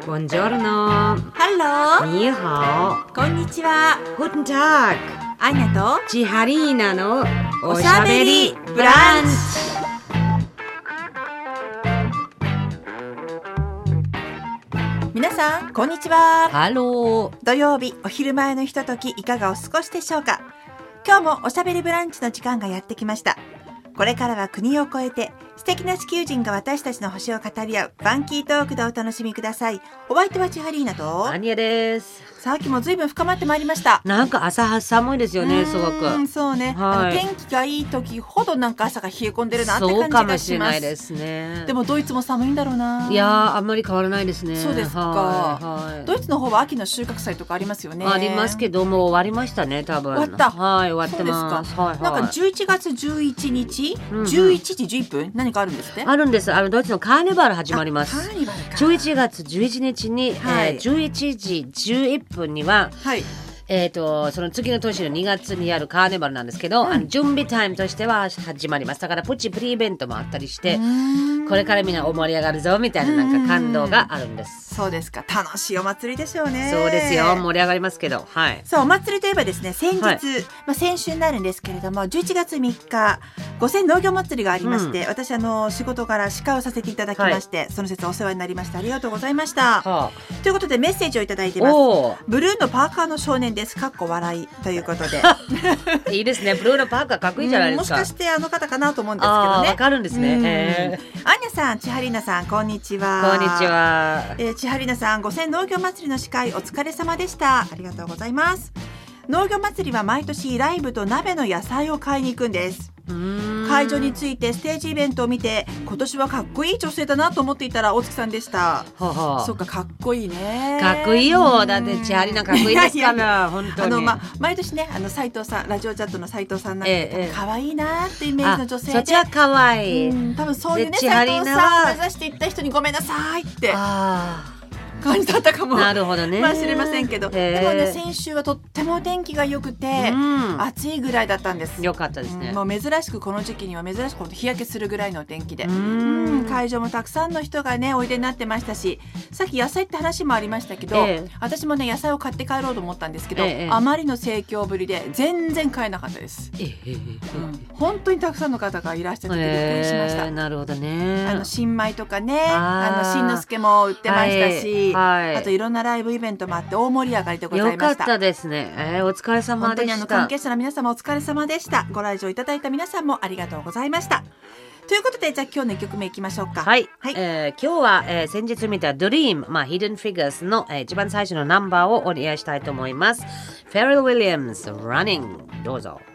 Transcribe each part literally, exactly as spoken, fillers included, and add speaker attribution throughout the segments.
Speaker 1: Buongiorno.
Speaker 2: Hello.
Speaker 1: には
Speaker 2: こんにちは。
Speaker 1: Guten Tag.
Speaker 2: アーニャと
Speaker 1: チハリーナの
Speaker 2: おしゃべりブランチ。皆さんこんにちは。
Speaker 1: ハロー。
Speaker 2: 土曜日お昼前のひとときいかがお過ごしでしょうか。今日もおしゃべりブランチの時間がやってきました。これからは国を越えて素敵な地球人が私たちの星を語り合うファンキートークでお楽しみください。お相手はチハリーナと
Speaker 1: アーニャです。
Speaker 2: さっきもずいぶん深まってまいりました。
Speaker 1: なんか朝寒いですよね、すごく。
Speaker 2: うんそうね、
Speaker 1: はい、
Speaker 2: あの天気がいい時ほどなんか朝が冷え込んでるなって感じ
Speaker 1: そうかも
Speaker 2: がします。
Speaker 1: しれないですね。
Speaker 2: でもドイツも寒いんだろうな。
Speaker 1: いやーあんまり変わらないですね。
Speaker 2: そうですか、
Speaker 1: はいはい、
Speaker 2: ドイツの方は秋の収穫祭とかありますよね。
Speaker 1: ありますけどもう終わりましたね多分。
Speaker 2: 終わった。
Speaker 1: はい終わってます。
Speaker 2: そうですか、はいはい、なんかじゅういちがつじゅういちにち、うんうん、じゅういちじじゅういっぷん何かあるんですって。
Speaker 1: あるんです。あのドイツのカーニバル始まります。
Speaker 2: カーニバルか。
Speaker 1: じゅういちがつじゅういちにちに、
Speaker 2: はい、
Speaker 1: えー、じゅういちじじゅういっぷんには、
Speaker 2: はい、
Speaker 1: えー、とその次の年のにがつにやるカーニバルなんですけど、うん、あの準備タイムとしては始まります。だからプチプリイベントもあったりしてこれからみんな盛り上がるぞみたいななんか感動があるんです。
Speaker 2: そうですか。楽しいお祭りでしょうね。
Speaker 1: そうですよ。盛り上がりますけど、はい、
Speaker 2: そうお祭りといえばですね先日、はい、まあ、先週になるんですけれどもじゅういちがつみっか五千農業祭りがありまして、うん、私あの仕事から司会をさせていただきまして、はい、その説お世話になりました。ありがとうございました、はあ、ということでメッセージをいただいてます。ブルーのパーカーの少年ですかっこ笑いということで
Speaker 1: いいですね。ブルーのパーカーかっこいいじゃないですか、
Speaker 2: うん、もしかしてあの方かなと思うんですけどね。
Speaker 1: わかるんですね、え
Speaker 2: ー、アーニャさん、千春菜さん、こんにちは。
Speaker 1: こんにちは、
Speaker 2: えー、千春菜さん、五千農業祭りの司会お疲れ様でした。ありがとうございます。農業祭りは毎年ライブと鍋の野菜を買いに行くんです。会場についてステージイベントを見て今年はかっこいい女性だなと思っていたら大月さんでした。ははそっか、かっこいいね。
Speaker 1: かっこいいよ。だって千春菜かっこいいですから本当に。
Speaker 2: あの、ま、毎年ねあの斉藤さんラジオチャットの斉藤さんなんて可愛、ええ、いなってイメージの女性で、
Speaker 1: そっちは可愛い、うん、
Speaker 2: 多分そういうね斉藤さんを目指していった人にごめんなさいってあ感じだったかも
Speaker 1: なるほどね、
Speaker 2: まあ知れませんけど、でもね先週はとっても天気が良くて、うん、暑いぐらいだったんです。
Speaker 1: 良かったですね、
Speaker 2: うん、もう珍しくこの時期には珍しく日焼けするぐらいの天気で、うん、会場もたくさんの人がねおいでになってましたし、さっき野菜って話もありましたけど、ええ、私もね野菜を買って帰ろうと思ったんですけど、ええ、あまりの盛況ぶりで全然買えなかったです、ええうん、本当にたくさんの方がいらしててびっくりしました、
Speaker 1: えー、なるほどね。
Speaker 2: あの新米とかねあの新之助も売ってましたし、はいはい、あといろんなライブイベントもあって大盛り上がりでございました。
Speaker 1: よかったですね、えー、お疲れ様でした。
Speaker 2: 本当にあの関係者の皆様お疲れ様でした。ご来場いただいた皆さんもありがとうございました。ということでじゃあ今日のいっきょくめいきましょうか。
Speaker 1: はい、はいえー、今日は、えー、先日見た Dream、まあ、Hidden Figures の、えー、一番最初のナンバーをお願いしたいと思います。 Pharrell Williams Running どうぞ。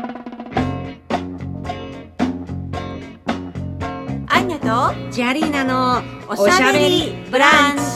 Speaker 2: アンニャと
Speaker 1: チャリーナの
Speaker 2: おしゃべりブランチ。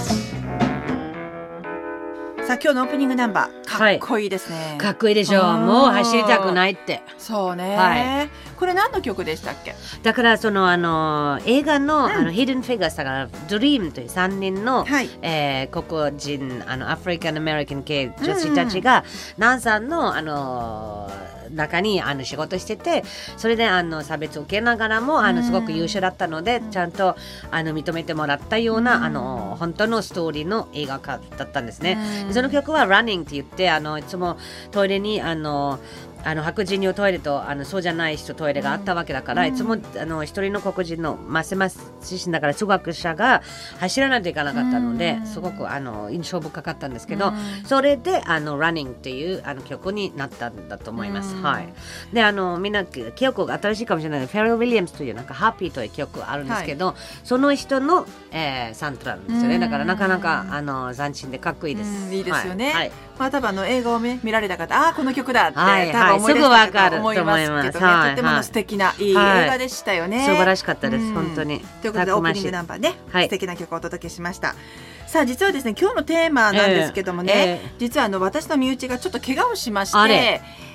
Speaker 2: さあ今日のオープニングナンバーかっこいいですね、はい、
Speaker 1: かっこいいでしょう。もう走りたくないって。
Speaker 2: そうね、
Speaker 1: はい、
Speaker 2: これ何の曲でしたっけ。
Speaker 1: だからそのあの映画 の,、うん、あの Hidden Figures だから Dream というさんにんの、はいえー、黒人あのアフリカンアメリカン系女子たちが、うん、ナンさんのあの中にあの仕事してて、それであの差別を受けながらもあのすごく優秀だったので、うん、ちゃんとあの認めてもらったような、うん、あの本当のストーリーの映画化だったんですね、うん、その曲は Running って言ってあのいつもトイレにあのあの白人用トイレとあのそうじゃない人トイレがあったわけだから、うん、いつもあの一人の黒人のマセマス自身だから通学者が走らないといけなかったので、うん、すごくあの印象深かったんですけど、うん、それであの Running っていうあの曲になったんだと思います、うんはい、であのみんな記憶が新しいかもしれないけどフェレル・ウィリアムズというなんかハッピーという曲あるんですけど、はい、その人の、えー、サントラなんですよね。だからなかなかあの斬新でかっこいいです。
Speaker 2: いいですよね、はいはい
Speaker 1: ま
Speaker 2: あ、多分あの映画を、ね、見られた方ああこの曲だって、
Speaker 1: はいはい、
Speaker 2: 多分思い出したと思いますけどね、
Speaker 1: はい、
Speaker 2: とても素敵ないい映画でしたよね、はい、
Speaker 1: 素晴らしかったです本当に。
Speaker 2: ということでオープニングナンバーね、はい、素敵な曲をお届けしました。さあ実はですね今日のテーマなんですけどもね、えーえー、実はあの私の身内がちょっと怪我をしまして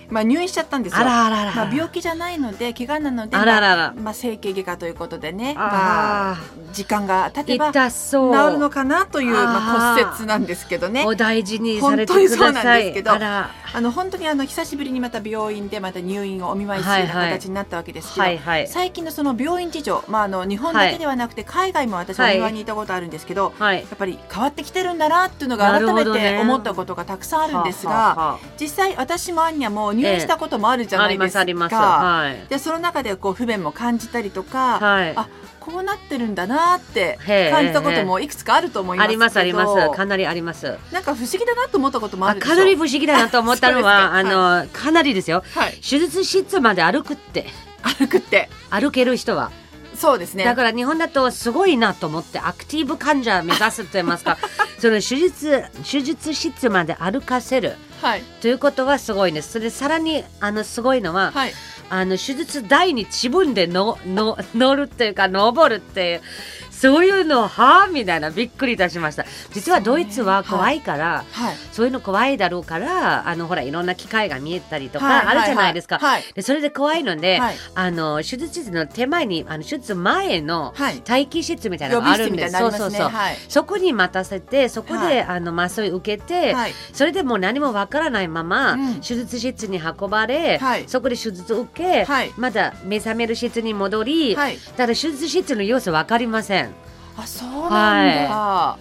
Speaker 2: まあ、入院しちゃったんですよ。
Speaker 1: あらあらら、
Speaker 2: まあ、病気じゃないので怪我なので、
Speaker 1: あららら、
Speaker 2: まあまあ、整形外科ということでね、
Speaker 1: あ、
Speaker 2: まあ、時間が経てば治
Speaker 1: 痛そう
Speaker 2: るのかなという、まあ、骨折なんですけどね。
Speaker 1: お大事にされてください。
Speaker 2: 本当にそうなんですけど、
Speaker 1: あら、
Speaker 2: あの本当にあの久しぶりにまた病院でまた入院をお見舞いするような形になったわけですけど、
Speaker 1: はいはい、
Speaker 2: 最近のその病院事情、まあ、あの日本だけではなくて海外も私お見舞いに行ったことあるんですけど、はい、やっぱり変わってきてるんだなっていうのが改めて思ったことがたくさんあるんですが、はあはあ、実際私もアンニャも入院したこともあるじゃないですか、ええ、ありますあります、はい、でその中でこう不便も感じたりとか、はい、あこうなってるんだなって感じたこともいくつかあると思いますけど、
Speaker 1: ありますあります、かなりあります。
Speaker 2: なんか不思議だなと思ったこともあるでしょ。
Speaker 1: かなり不思議だなと思ったのはあの、はい、かなりですよ、はい、手術室まで歩くって
Speaker 2: 歩くって
Speaker 1: 歩ける人は
Speaker 2: そうですね。
Speaker 1: だから日本だとすごいなと思ってアクティブ患者目指すと言いますかその手術手術室まで歩かせる、はい、ということはすごいです。それさらにあのすごいのは、はい、あの手術台に自分でのの乗るっていうか登るっていうそういうのはみたいなびっくりいたしました。実はドイツは怖いから、はいはい、そういうの怖いだろうからあのほらいろんな機械が見えたりとかあるじゃないですか、はいはいはい、でそれで怖いので、はい、あの手術室の手前にあの手術前の待機室みたいなのがあるんです、はい、そうそうそう、はい、そこに待たせてそこで、はい、あの麻酔受けて、はい、それでもう何もわからないまま、うん、手術室に運ばれ、はい、そこで手術受け、はい、また目覚める室に戻り、はい、ただ手術室の様子わかりません。
Speaker 2: あ、そうなんだ、はい、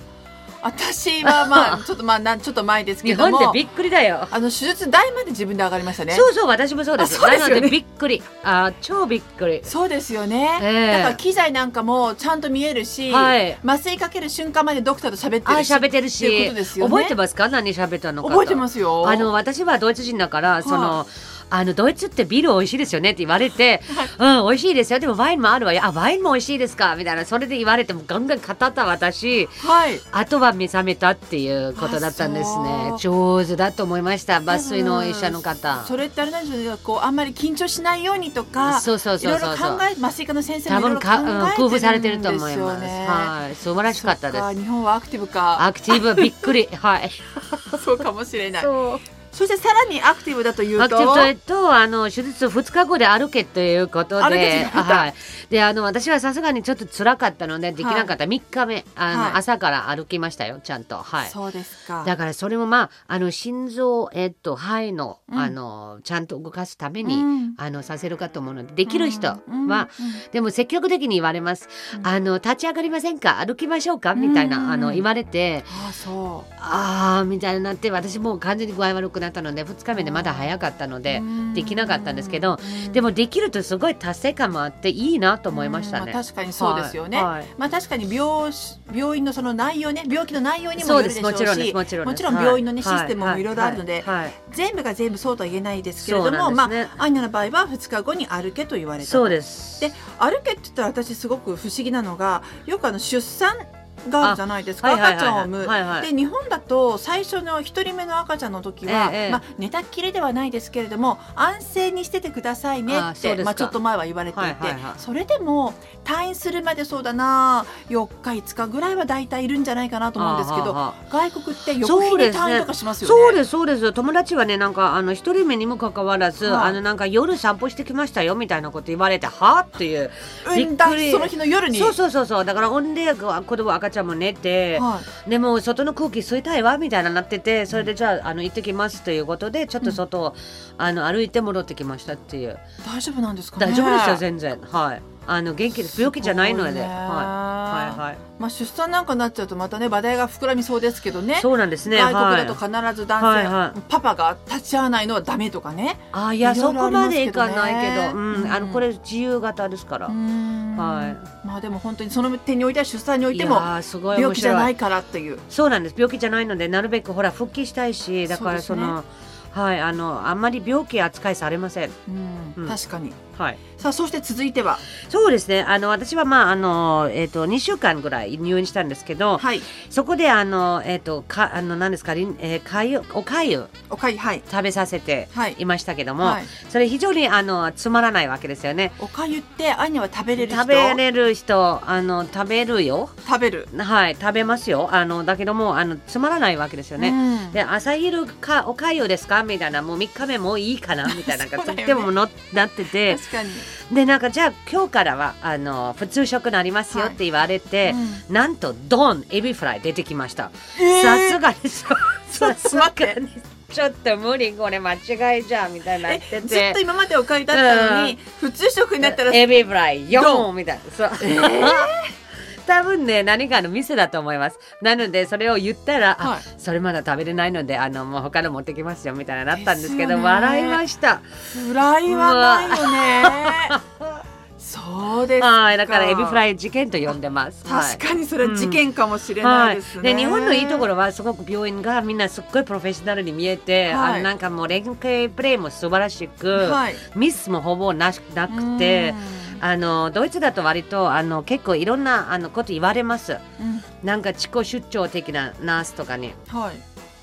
Speaker 2: 私はまあちょっとまあなんちょっと前ですけども
Speaker 1: 日本でびっくりだよ。
Speaker 2: あの手術台まで自分で上がりましたね。
Speaker 1: そうそう私もそうです。
Speaker 2: そうですよね、
Speaker 1: なのでびっくり、あ超びっくり。
Speaker 2: そうですよね、えー、だから機材なんかもちゃんと見えるし、はい、麻酔かける瞬間までドクターと喋ってるし、
Speaker 1: あ喋ってるしっていうことですよね。覚えてますか何喋ったのか。
Speaker 2: 覚えてますよ。
Speaker 1: あの私はドイツ人だから、はあ、そのあのドイツってビール美味しいですよねって言われて、はい、うん美味しいですよでもワインもあるわよ、あワインも美味しいですかみたいな、それで言われてもガンガン語った私、はい、あとは目覚めたっていうことだったんですね。上手だと思いました。抜粋の医者の方。
Speaker 2: それってあれなんですよね、こうあんまり緊張しないようにとか、
Speaker 1: そうそうそうそう、
Speaker 2: いろいろ考え麻酔科の先生もいろいろ考えてるんですよね。多分か、うん、工夫されてると思います。
Speaker 1: はい、素晴らしかったです。
Speaker 2: 日本はアクティブか。
Speaker 1: アクティブびっくりはい
Speaker 2: そうかもしれない。そうそしてさらにアクティブだというと
Speaker 1: アクティブというとあの手術ふつかごで歩けということで、はい、であの私はさすがにちょっと辛かったのでできなかった、はい、みっかめあの、はい、朝から歩きましたよちゃんと、はい、
Speaker 2: そうですか。
Speaker 1: だからそれもまああの心臓、えっと、肺の、うん、あのちゃんと動かすために、うん、あのさせるかと思うのでできる人は、うんうん、でも積極的に言われます、うん、あの立ち上がりませんか歩きましょうかみたいな、うん、あの言われて、
Speaker 2: あそう
Speaker 1: あみたいになって私もう完全に具合悪くなったのでふつかめでまだ早かったのでできなかったんですけど、でもできるとすごい達成感もあっていいなと思いましたね。
Speaker 2: まあ、確かにそうですよね、はいはい、まあ、確かに 病, 病院のその内容ね病気の内容にもよるでしょうし、もちろんですもちろんですもちろん病院の、ねはい、システムもいろいろあるので、はいはいはい、全部が全部そうとは言えないですけれども、ね、まあアンニャの場合はふつかごに歩けと言われた。
Speaker 1: そうです。
Speaker 2: で歩けって言ったら私すごく不思議なのがよくあの出産があるじゃないですか、赤ちゃんを産む、はいはい、で日本だと最初のひとりめの赤ちゃんの時は、ええまあ、寝たっきりではないですけれども安静にしててくださいねって、まあ、ちょっと前は言われていて、はいはいはい、それでも退院するまでそうだなよっかいつかぐらいはだいたいいるんじゃないかなと思うんですけど、はは外国って翌日に退院とかしますよね。
Speaker 1: そうですそうですそうです。友達はねなんかあのひとりめにもかかわらず、はあ、あのなんか夜散歩してきましたよみたいなこと言われてはっていう
Speaker 2: びっくりその日の夜に
Speaker 1: そうそうそうそうだからほんで子供赤ちゃんも寝て、はい、でも外の空気吸いたいわみたいななっててそれでじゃあ、あの行ってきますということでちょっと外を、うん、あの歩いて戻ってきましたっていう。
Speaker 2: 大丈夫なんですかね。
Speaker 1: 大丈夫ですよ全然。はいあの元気です病気じゃないので、はいはいはい。
Speaker 2: まあ、出産なんかになっちゃうとまたね話題が膨らみそうですけどね。
Speaker 1: そうなんですね。
Speaker 2: 外国だと必ず男性、はいはい、パパが立ち会わないのはダメとかね。
Speaker 1: あいやそこまでいかないけど、うんうん、あのこれ自由型ですから。うんはい。
Speaker 2: まあでも本当にその点においては出産においても病気じゃないからっていう。
Speaker 1: そうなんです病気じゃないのでなるべくほら復帰したいしだからその。はい、あのあんまり病気扱いされません、
Speaker 2: うんうん、確かに、
Speaker 1: はい、
Speaker 2: さあそして続いては
Speaker 1: そうですね、あの私はまああの、えー、とにしゅうかんぐらい入院したんですけど、
Speaker 2: はい、
Speaker 1: そこであの、えー、とかあの何ですか、えー、かゆおかゆ
Speaker 2: おかゆ、はい、
Speaker 1: 食べさせていましたけども、
Speaker 2: はい、
Speaker 1: それ非常にあのつまらないわけですよね。
Speaker 2: おかゆってアニは食べれる人？
Speaker 1: 食べれる人、あの食べるよ。
Speaker 2: 食べる。
Speaker 1: はい、食べますよ。あのだけどもあのつまらないわけですよね。うん、で朝昼かおかゆですかみたいな、もうみっかめもういいかなみたいなとってものなってて、
Speaker 2: 確かに。
Speaker 1: でなんかじゃあ今日からはあの普通食になりますよって言われて、はい、うん、なんとドンエビフライ出てきました。さすがにさすがにちょっと無理、これ間違いじゃんみたいになってて、
Speaker 2: ずっと今までおかゆだったのに、うん、普通食になったら
Speaker 1: エビフライよんみたいな。そう、えー多分ね何かの店だと思います。なのでそれを言ったら、はい、あそれまだ食べれないのであのもう他の持ってきますよみたいななったんですけど、笑いました。
Speaker 2: フライはないよね。そうですか。
Speaker 1: はい、だからエビフライ事件と呼んでます。
Speaker 2: 確かにそれは事件かもしれないですね。
Speaker 1: うん、はい、で日本のいいところはすごく病院がみんなすっごいプロフェッショナルに見えて、はい、あのなんかもう連携プレーも素晴らしく、はい、ミスもほぼなしなくて。あのドイツだと割とあの結構いろんなあのこと言われます、うん、なんか自己出張的なナースとかに、はい、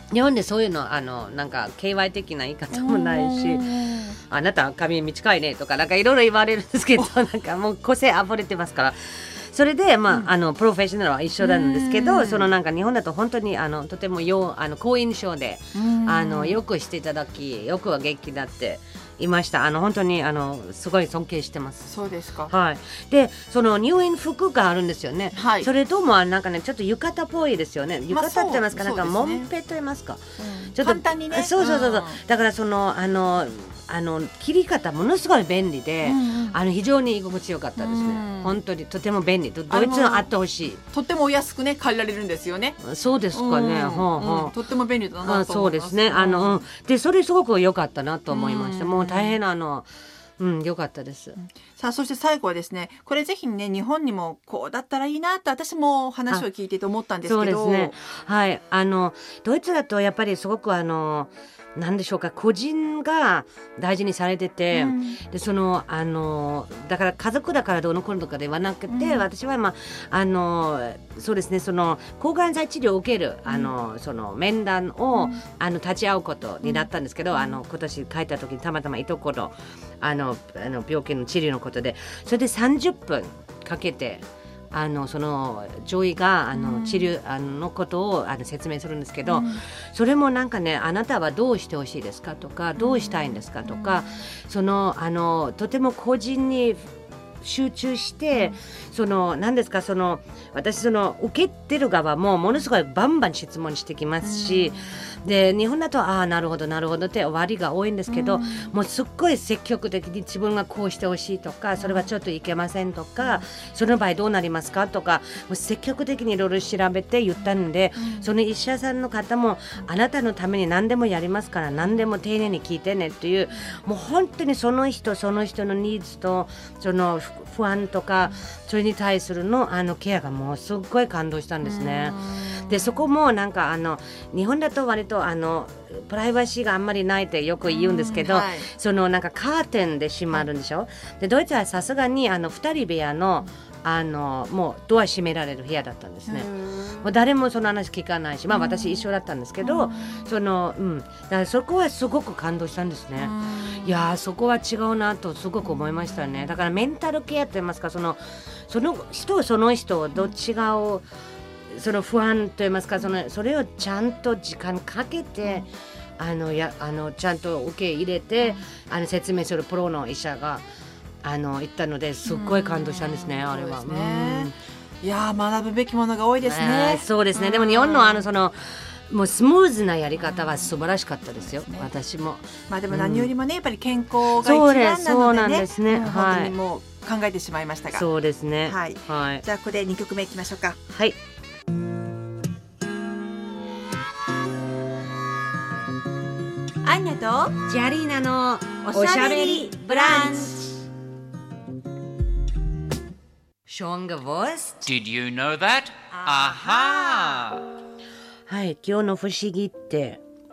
Speaker 1: 日本でそういうのあのなんか ケーワイ 的な言い方もないし、あなた髪短いねとかなんかいろいろ言われるんですけど、なんかもう個性あふれてますから。それで、まあうん、あのプロフェッショナルは一緒なんですけど、そのなんか日本だと本当にあのとてもよあの好印象であのよくしていただき、よくは元気になっていました。あの本当にあのすごい尊敬してます。
Speaker 2: そうですか。
Speaker 1: はい。でその入院服があるんですよね。はい、それともなんかねちょっと浴衣っぽいですよね。浴衣って言いますか、まあ、なんかモンペと言いますか。
Speaker 2: うん、ちょっと簡単にね。
Speaker 1: そうそうそうそう。うん、だからそのあのあの切り方ものすごい便利で、うんうん、あの非常に居心地よかったですね。うん、本当にとても便利。ドイツのあってほしい。
Speaker 2: とってもお安くね借りられるんですよね。
Speaker 1: そうですかね。うんほうほう
Speaker 2: うん、とっても便利だなと思います。
Speaker 1: そうですね。あの、うん、でそれすごく良かったなと思いました。もう大変なあの。うん、良かったです。
Speaker 2: さあそして最後はですね、これぜひね日本にもこうだったらいいなと私も話を聞いていて思ったんですけど、
Speaker 1: そうですね。はい、あのドイツだとやっぱりすごくあのなんでしょうか、個人が大事にされてて、うん、でそのあのだから家族だからどうのこうのとかではなくて、うん、私はまああのそうですね、その抗がん剤治療を受ける、うん、あのその面談を、うん、あの立ち会うことになったんですけど、うん、あの今年帰った時にたまたまいとこのあのあの病気の治療のことで、それでさんじゅっぷんかけてあのその女医があの治療、うん、あのことをあの説明するんですけど、うん、それもなんかね、あなたはどうしてほしいですかとか、どうしたいんですかとか、うん、そのあのとても個人に集中して、うん、その何ですか、その私その受けてる側もものすごいバンバン質問してきますし、うん、で日本だとああなるほどなるほどって終わりが多いんですけど、うん、もうすっごい積極的に自分がこうしてほしいとか、それはちょっといけませんとか、うん、その場合どうなりますかとか、もう積極的にいろいろ調べて言ったんで、うん、その医者さんの方もあなたのために何でもやりますから何でも丁寧に聞いてねっていう、もう本当にその人その人のニーズとその不安とかそれに対するのあのケアがもうすっごい感動したんですね。でそこもなんかあの日本だと割とあのプライバシーがあんまりないってよく言うんですけど、はい、そのなんかカーテンで閉まるんでしょ、はい、でドイツはさすがにあのふたり部屋のあのもうドア閉められる部屋だったんですね。もう誰もその話聞かないし、まあ私一緒だったんですけど、そのうんだからそこはすごく感動したんですね。いやそこは違うなとすごく思いましたね。だからメンタルケアと言いますか、そのその人その人どっちがをその不安と言いますか、そのそれをちゃんと時間かけて、あのやあのちゃんと受け入れて、あの説明するプロの医者があの言ったのですっごい感動したんですね。あれは。
Speaker 2: ね、いや学ぶべきものが多いですね。
Speaker 1: そうですね。でも日本のあのそのもうスムーズなやり方は素晴らしかったですよ。ね、私も。
Speaker 2: まあでも何よりもね、やっぱり健康が一番なのでね。
Speaker 1: そうなんですね。
Speaker 2: もう本当にもう考えてしまいましたが。
Speaker 1: そうですね。
Speaker 2: はい。はい、じゃあここでにきょくめいきましょうか。
Speaker 1: はい。
Speaker 2: アンニャと
Speaker 1: ジャリーナの
Speaker 2: おしゃべりブランチ。
Speaker 1: Schon gewusst?
Speaker 3: Did you know that? Aha!
Speaker 1: はい、今日の不思議って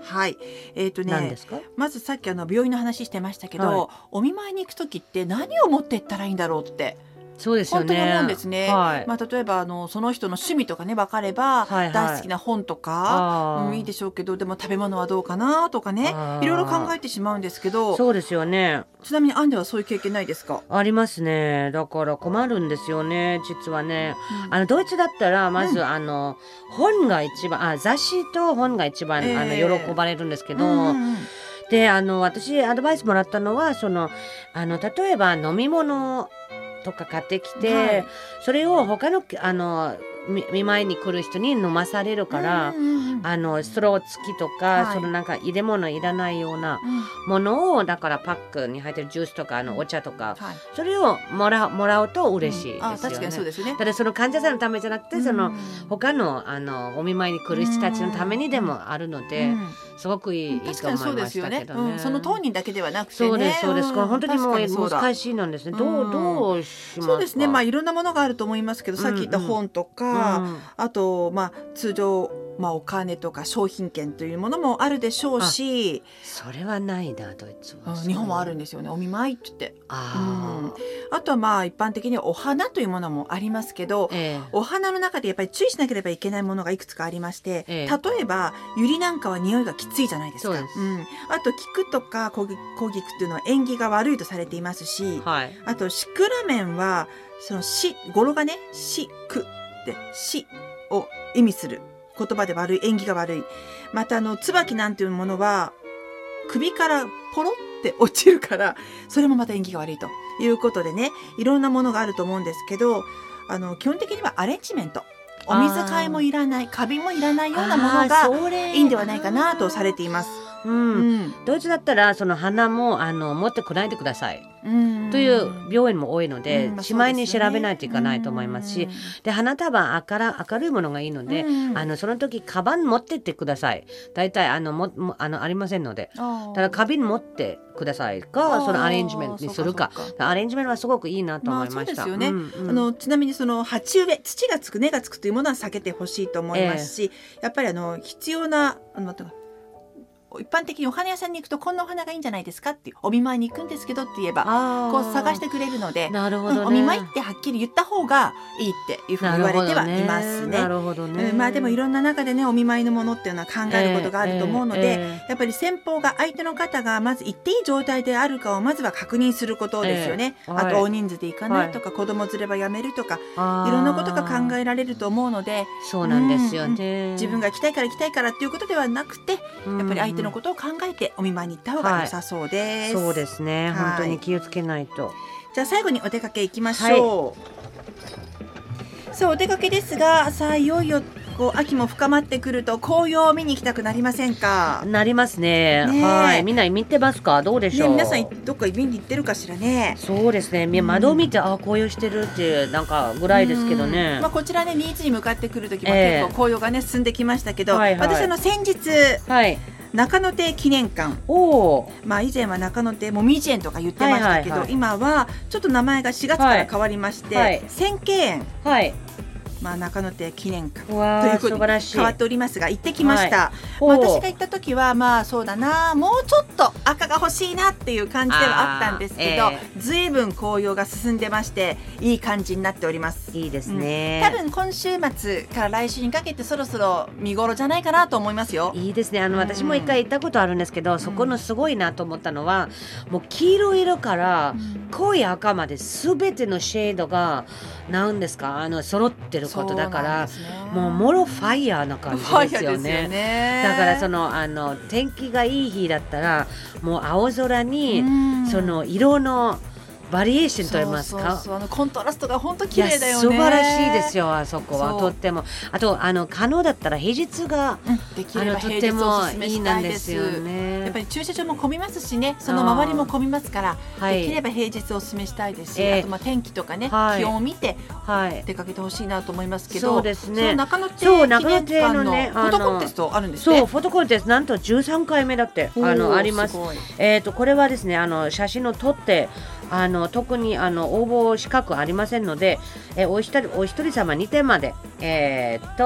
Speaker 2: はい、えーとね、
Speaker 1: 何ですか？
Speaker 2: まずさっきあの病院の話してましたけど、はい、お見舞いに行く時って何を持って行ったらいいんだろうって
Speaker 1: そうですよね、
Speaker 2: 本当に思うんですね、
Speaker 1: はい、
Speaker 2: まあ、例えばあのその人の趣味とかね分かれば、はいはい、大好きな本とか、うん、いいでしょうけどでも食べ物はどうかなとかねいろいろ考えてしまうんですけど
Speaker 1: そうですよね。
Speaker 2: ちなみにアンではそういう経験ないですか？
Speaker 1: ありますね。だから困るんですよね実はね、うん、あのドイツだったらまず、うん、あの本が一番あ雑誌と本が一番、えー、あの喜ばれるんですけど、うんうん、であの私アドバイスもらったのはそのあの例えば飲み物とか買ってきて、はい、それを他のあの見舞いに来る人に飲まされるから、うんうんうん、あのストロー付きとか、はい、そのなんか入れ物いらないようなものを、うん、だからパックに入ってるジュースとかあのお茶とか、はい、それをもらう、もらうと嬉しいですよね、うん、あ確かにそうですね。ただその患者さんのためじゃなくて、うん、その他のあのお見舞いに来る人たちのためにでもあるので、うん、すごくいい、うん、いいと思いましたけどね、うん、
Speaker 2: その当人だけではなくてね
Speaker 1: そうですそうです、うん、これ本当にもう難しいなんですね、どう、どうしますか？
Speaker 2: そうですね、まあいろんなものがあると思いますけど、さっき言った本とか、うんうん、あとまあ通常、まあ、お金とか商品券というものもあるでしょうし、
Speaker 1: それはないなドイツは。
Speaker 2: 日本もあるんですよね、お見舞いって言って。
Speaker 1: あ、
Speaker 2: うん、あとはまあ一般的にお花というものもありますけど、えー、お花の中でやっぱり注意しなければいけないものがいくつかありまして、えー、例えばユリなんかは匂いがきついじゃないですか。そうです、うん、あと菊とか小菊っていうのは縁起が悪いとされていますし、はい、あとシクラメンはそのし語呂がねしくってしを意味する言葉で悪い、縁起が悪い。またあの椿なんていうものは首からポロって落ちるからそれもまた縁起が悪いということでね、いろんなものがあると思うんですけど、あの基本的にはアレンジメント、お水替えもいらない、花瓶もいらないようなものがいいんではないかなとされています。
Speaker 1: うんうん、ドイツだったらその花もあの持ってこないでくださいという病院も多いので、うんまあしまいに調べないといけないと思いますし、で花束は明る、明るいものがいいので、あのその時カバン持ってってください。だいたいあのももあのありませんので、ただ花瓶持ってくださいか、そのアレンジメントにするか、アレンジメントはすごくいいなと思いました。まあそうですよね、うんうん、あの
Speaker 2: ちなみにその鉢植え、土がつく、根がつくというものは避けてほしいと思いますし、えー、やっぱりあの必要なあの一般的にお花屋さんに行くとこんなお花がいいんじゃないですかっていう、お見舞いに行くんですけどって言えばこう探してくれるので、
Speaker 1: なるほどね、うん、
Speaker 2: お見舞いってはっきり言った方がいいっていうふうに言われてはいますね。
Speaker 1: なるほどね、
Speaker 2: うん、まあでもいろんな中でねお見舞いのものっていうのは考えることがあると思うので、えーえー、やっぱり先方が相手の方がまず行っていい状態であるかをまずは確認することですよね、えー、あと大人数で行かないとか、はい、子供連ればやめるとか、いろんなことが考えられると思うので、
Speaker 1: そうなんですよね、
Speaker 2: うん、自分が行きたいから行きたいからっていうことではなくて、やっぱり相手のことを考えてお見舞いに行った方が良さそうです、
Speaker 1: はい、そうですね、はい、本当に気をつけないと。
Speaker 2: じゃあ最後にお出かけ行きましょう、はい、さあお出かけですが、さあいよいよこう秋も深まってくると紅葉を見に行きたくなりませんか？
Speaker 1: なりますね。はい、みんな見てますか？どうでしょう、
Speaker 2: ね、皆さんどっか見に行ってるかしらね。
Speaker 1: そうですね、窓を見て、うん、あ紅葉してるっていうなんかぐらいですけどね、
Speaker 2: まあ、こちらね新津に向かってくる時も結構紅葉がね、えー、進んできましたけど、はいはい、私あの先日、はい中野亭記念館、お、まあ、以前は中野亭もみじ園とか言ってましたけど、はいはいはい、今はちょっと名前がしがつから変わりまして、はい、千景園、はいまあ、中野亭記念館ということで変わっておりますが行ってきました、はい、まあ、私が行った時はまあそうだな、もうちょっと赤が欲しいなっていう感じではあったんですけど、えー、ずいぶん紅葉が進んでましていい感じになっております。
Speaker 1: いいですね、
Speaker 2: うん、多分今週末から来週にかけてそろそろ見頃じゃないかなと思いますよ。
Speaker 1: いいですね、あの、うん、私も一回行ったことあるんですけど、そこのすごいなと思ったのは、もう黄色色から濃い赤まで全てのシェードがなんですか、あの揃ってることだから、ね、もうもろファイヤーな感じですよ ね, ですよね。だからそのあの天気がいい日だったらもう青空にその色のバリエーションといいますか、
Speaker 2: そうそうそう、あのコントラストが本当綺麗だよね。
Speaker 1: 素晴らしいですよ、あそこはとっても。あとあの可能だったら平日が、
Speaker 2: うん、できれば平日をおすすめしたいです。
Speaker 1: いいなんですよね。
Speaker 2: やっぱり駐車場も混みますしね、その周りも混みますから、はい、できれば平日をおすすめしたいですし、えー、あとまあ天気とかね、はい、気温を見て出かけてほしいなと思いますけど、
Speaker 1: そうですね、
Speaker 2: その中野亭記念館のフォトコンテストあるんですね。
Speaker 1: そう、フォトコンテストなんとじゅうさんかいめだってあのあります。えーとこれはですね、あの写真を撮ってあの特にあの応募資格ありませんので、えー、お一人お一人様にてんまで、えー、と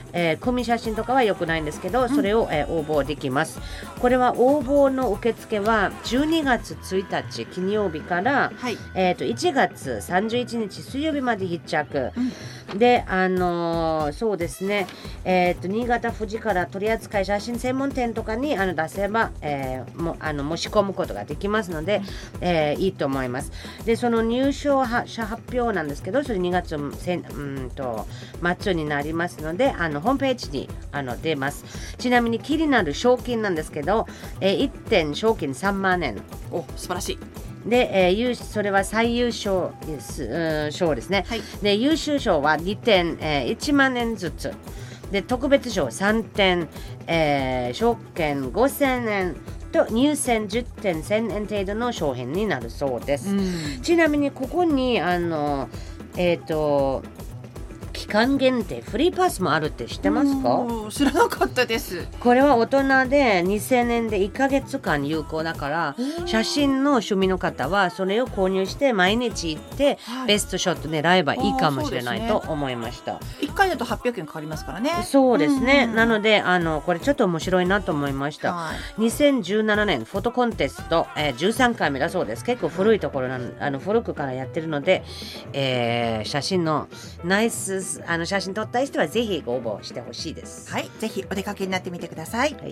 Speaker 1: えー、組写真とかは良くないんですけど、それを、えー、応募できます。これは応募の受付はじゅうにがつついたち金曜日から、はい、えー、といちがつさんじゅういちにち水曜日まで必着、うん、で、あのー、そうですね、えー、と新潟富士から取扱い写真専門店とかにあの出せば、えー、もあの申し込むことができますので、えー、いいと思います。で、その入賞者発表なんですけど、それにがつせん、うんと末になりますので、あのホームページにあの出ます。ちなみに気になる賞金なんですけど、えー、いってん賞金さんまんえん。
Speaker 2: お、素晴らしい。
Speaker 1: で、えー、それは最優秀です、うん、賞ですね、はい、で優秀賞はにてん、えー、いちまんえんずつで、特別賞さんてん、えー、賞金ごせんえんと入選じゅってんせんえん程度の商品になるそうです。ちなみにここにあのえっ、ー、と期間限定フリーパスもあるって知ってますか？
Speaker 2: 知らなかったです。
Speaker 1: これは大人でにせんえんでいっかげつかん有効だから、写真の趣味の方はそれを購入して毎日行って、はい、ベストショット狙えばいいかもしれないと思いました。ね、
Speaker 2: いっかいだとはっぴゃくえんかかりますからね。
Speaker 1: そうですね、うんうん、なのであのこれちょっと面白いなと思いました。はい、にせんじゅうななねんフォトコンテスト、えー、じゅうさんかいめだそうです。結構古いところなあの古くからやってるので、えー、写真のナイスあの写真撮った人はぜひご応募してほしいです。
Speaker 2: はい、ぜひお出かけになってみてください。はい、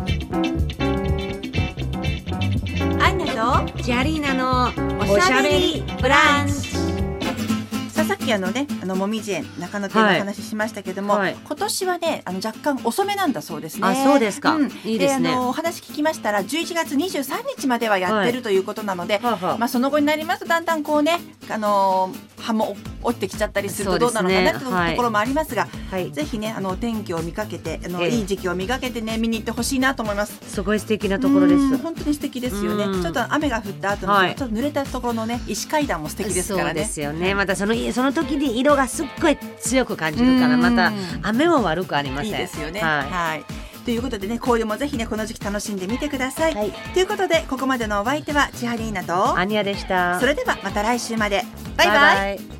Speaker 2: アンナと
Speaker 1: ジャリーナの
Speaker 2: おしゃべりブランチ。さっきあのね、あのもみじ園中野店の話しましたけども、はいはい、今年はねあの若干遅めなんだそうですね。
Speaker 1: あ、そうですか。うん、いいですね。
Speaker 2: で、あのお話聞きましたらじゅういちがつにじゅうさんにちまではやってるということなので、はい、まあその後になりますとだんだんこうね、あの葉も落ちてきちゃったりするとどうなのかなというところもありますが、はい、ぜひねあの天気を見かけてあの、えー、いい時期を見かけてね見に行ってほしいなと思います。
Speaker 1: すごい素敵なところです。
Speaker 2: 本当に素敵ですよね。ちょっと雨が降った後の、はい、ちょっと濡れたところのね石階段も素敵ですからね。
Speaker 1: そうですよね。またそのその時に色がすっごい強く感じるから、また雨も悪くありません。いい
Speaker 2: ですよね。はい、はい、ということでね、紅葉もぜひねこの時期楽しんでみてください。はい、ということでここまでのお相手は千春リーナと
Speaker 1: アニヤでした。
Speaker 2: それではまた来週まで。バイバイ。バイバイ。